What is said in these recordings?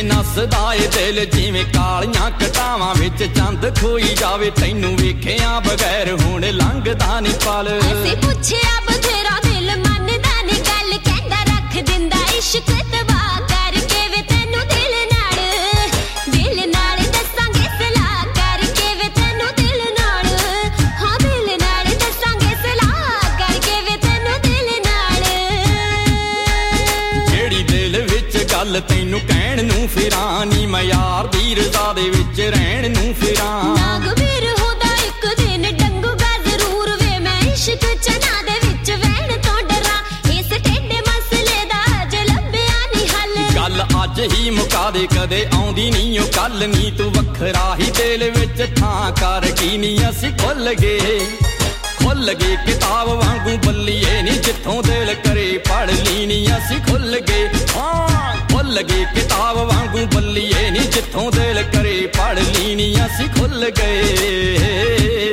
नसदा ए दिल जिवें कालियां कटावां विच चंद खोई जावे तैनूं वेखिया बगैर हुण लंघदा नी पल ਅਸੀਂ ਪੁੱਛਿਆ ਬਥੇਰਾ ਦਿਲ ਮੰਨਦਾ ਨੀ ਗੱਲ ਕਹਿੰਦਾ ਰੱਖ ਦਿੰਦਾ ਇਸ਼ਕ ਤਬਾਹ ਕਰਕੇ ਵੇ ਤੈਨੂੰ ਦਿਲ ਨਾਲ ਦੱਸਾਂਗੇ ਸਲਾਹ ਕਰਕੇ ਵੇ ਤੈਨੂੰ ਦਿਲ ਨਾਲ ਹਾਂ ਦਿਲ ਨਾਲ ਦੱਸਾਂਗੇ ਸਲਾਹ ਕਰਕੇ ਵੇ ਤੈਨੂੰ ਦਿਲ ਨਾਲ ਜਿਹੜੀ ਦਿਲ ਵਿੱਚ ਗੱਲ ਤੈਨੂੰ ਕਹਿਣ ਨੂੰ ਫਿਰਾਂ ਨੀ ਮੈਂ ਯਾਰ ਦੀ ਰਜ਼ਾ ਦੇ ਵਿੱਚ ਰਹਿਣ ਨੂੰ ਫਿਰਾਂ ਨਾਗਵੀਰ ਹੋਦਾ ਇੱਕ ਦਿਨ ਡੰਗੂਗਾ ਜ਼ਰੂਰ ਵੇ ਮੈਂ ਇਸ਼ਕ ਚਨਾ ਦੇ ਵਿੱਚ ਵਹਿਣ ਤੋਂ ਡਰਾਂ ਇਸ ਟੇਢੇ ਮਸਲੇ ਦਾ ਅਜ ਲੱਭਿਆ ਨੀ ਹੱਲ ਗੱਲ ਅੱਜ ਹੀ ਮੁਕਾ ਦੇ ਕਦੇ ਆਉਂਦੀ ਨੀ ਉਹ ਕੱਲ ਨੀ ਤੂੰ ਵੱਖਰਾ ਹੀ ਦਿਲ ਵਿੱਚ ਥਾਂ ਕਰ ਕੀ ਨੀ ਅਸੀਂ ਖੁੱਲ ਗਏ ਕਿਤਾਬ ਵਾਂਗੂ ਬੱਲੀਏ ਨੀ ਜਿੱਥੋਂ ਦਿਲ ਕਰੇ ਪੜ੍ਹ ਲਈ ਨੀ ਅਸੀਂ ਖੁੱਲ ਗਏ ਕਿਤਾਬ ਵਾਂਗੂ ਬੱਲੀਏ ਨੀ ਜਿੱਥੋਂ ਦਿਲ ਕਰੇ ਪੜ੍ਹ ਲਈ ਨੀ ਅਸੀਂ ਖੁੱਲ ਗਏ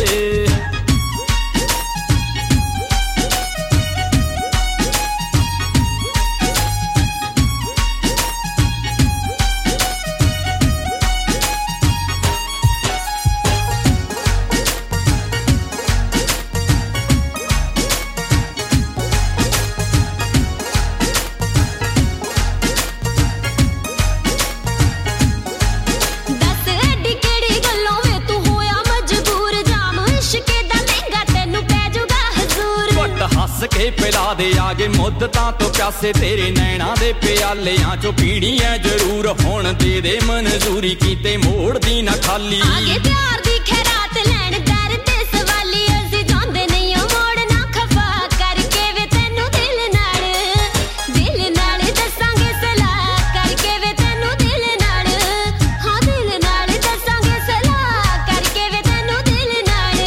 ਕੇ ਪਿਲਾ ਦੇ ਆਗੇ ਮੁੱਦਤਾਂ ਤੋਂ ਪਿਆਸੇ ਤੇਰੇ ਨੈਣਾ ਦੇ ਪਿਆਲਿਆਂ ਚੋਂ ਪੀਣੀ ਐ ਜ਼ਰੂਰ ਹੁਣ ਦੇ ਦੇ ਮਨਜ਼ੂਰੀ ਕੀਤੇ ਮੋੜਦੀ ਨਾ ਖਾਲੀ ਆਗੇ ਪਿਆਰ ਦੀ ਖੈਰਾਤ ਲੈਣ ਦਰ ਤੇ ਸਵਾਲੀ ਅਸੀਂ ਜਾਂਦੇ ਨਹੀਂ ਉਹ ਮੋੜਨਾ ਖਫਾ ਕਰਕੇ ਵੇ ਤੈਨੂੰ ਦਿਲ ਨਾਲ ਦੱਸਾਂਗੇ ਸਲਾਹ ਕਰਕੇ ਵੇ ਤੈਨੂੰ ਦਿਲ ਨਾਲ ਹਾਂ ਦਿਲ ਨਾਲ ਦੱਸਾਂਗੇ ਸਲਾਹ ਕਰਕੇ ਵੇ ਤੈਨੂੰ ਦਿਲ ਨਾਲ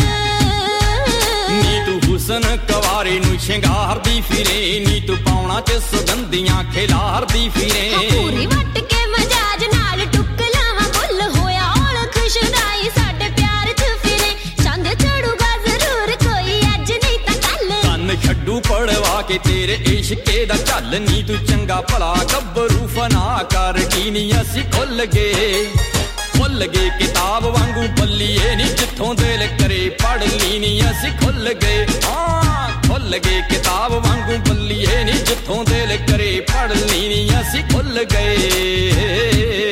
ਨੀ ਤੂੰ ਹੁਸਨ ਕਵਾਰੇ ਨੂੰ ਸ਼ਿੰਗਾਰਦੀ ਫਿਰੇ ਨੀ ਤੂੰ ਪਾਉਣਾ ਚ ਸੁਗੰਧੀਆਂ ਖਿਲਾਰਦੀ ਫਿਰੇ ਪੂਰੀ ਵੱਟ ਕੇ ਮਜਾਜ ਨਾਲ ਟੁੱਕ ਲਾਵਾਂ ਬੁੱਲ ਹੋਇਆ ਔਲ ਖੁਸ਼ਦਾਈ ਸਾਡੇ ਪਿਆਰ ਚ ਫਿਰੇ ਚੰਦ ਚੜੂਗਾ ਜ਼ਰੂਰ ਕੋਈ ਅੱਜ ਨਹੀਂ ਤਾਂ ਕੱਲ ਕੰਨ ਛੱਡੂ ਪੜਵਾ ਕੇ ਤੇਰੇ ਇਸ਼ਕੇ ਦਾ ਝੱਲ ਨੀ ਤੂੰ ਚੰਗਾ ਭਲਾ ਗੱਭਰੂ ਫਨਾ ਕਰ ਕੀ ਨੀ ਅਸੀਂ ਖੁੱਲ ਗਏ ਕਿਤਾਬ ਵਾਂਗੂ ਬੱਲੀਏ ਨੀ ਜਿੱਥੋਂ ਦਿਲ ਕਰੇ ਪੜ੍ਹ ਲਈ ਨੀ ਅਸੀਂ ਖੁੱਲ ਗਏ ਕਿਤਾਬ ਵਾਂਗੂ ਬੱਲੀਏ ਨੀ ਜਿੱਥੋਂ ਦਿਲ ਕਰੇ ਪੜ੍ਹ ਲਈ ਨੀ ਅਸੀਂ ਖੁੱਲ ਗਏ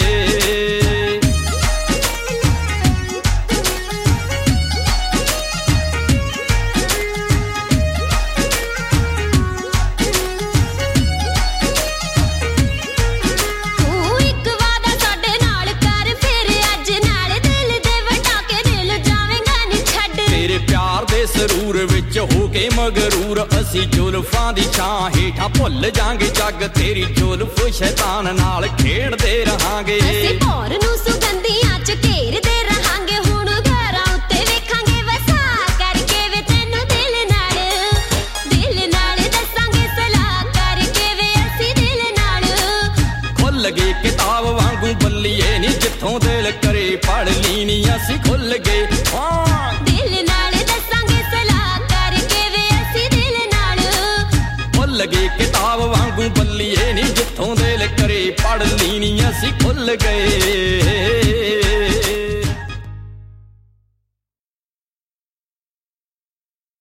ਸਰੂਰ ਵਿੱਚ ਹੋ ਕੇ ਮਗਰੂਰ ਅਸੀਂ ਜ਼ੁਲਫਾਂ ਦੀ ਛਾਂ ਹੇਠਾਂ ਭੁੱਲ ਜਾਾਂਗੇ ਜੱਗ ਤੇਰੀ ਜ਼ੁਲਫ ਸ਼ੈਤਾਨ ਨਾਲ ਖੇਡਦੇ ਰਹਾਂਗੇ ਅਸੀਂ ਭੌਰ ਨੂੰ ਸੁਗੰਧੀਆਂ ਚ ਘੇਰਦੇ ਰਹਾਂਗੇ ਹੁਣ ਘਰਾਂ ਉੱਤੇ ਵੇਖਾਂਗੇ ਵਸਾ ਕਰਕੇ ਵੇ ਤੈਨੂੰ ਦਿਲ ਨਾਲ ਦੱਸਾਂਗੇ ਸਲਾਹ ਕਰਕੇ ਵੇ ਅਸੀਂ ਦਿਲ ਨਾਲ ਖੁੱਲ ਗਏ ਕਿਤਾਬ ਵਾਂਗੂ ਬੱਲੀਏ ਨੀ ਜਿੱਥੋਂ ਦਿਲ ਕਰੇ ਪੜ੍ਹ ਲਈ ਨੀ ਅਸੀਂ ਖੁੱਲ ਗਏ ਲਗੇ ਕਿਤਾਬ ਵਾਂਗੂ ਬੱਲੀਏ ਨੀ ਜਿੱਥੋਂ ਦਿਲ ਕਰੇ ਪੜ੍ਹ ਲਈ ਨੀ ਅਸੀਂ ਖੁੱਲ ਗਏ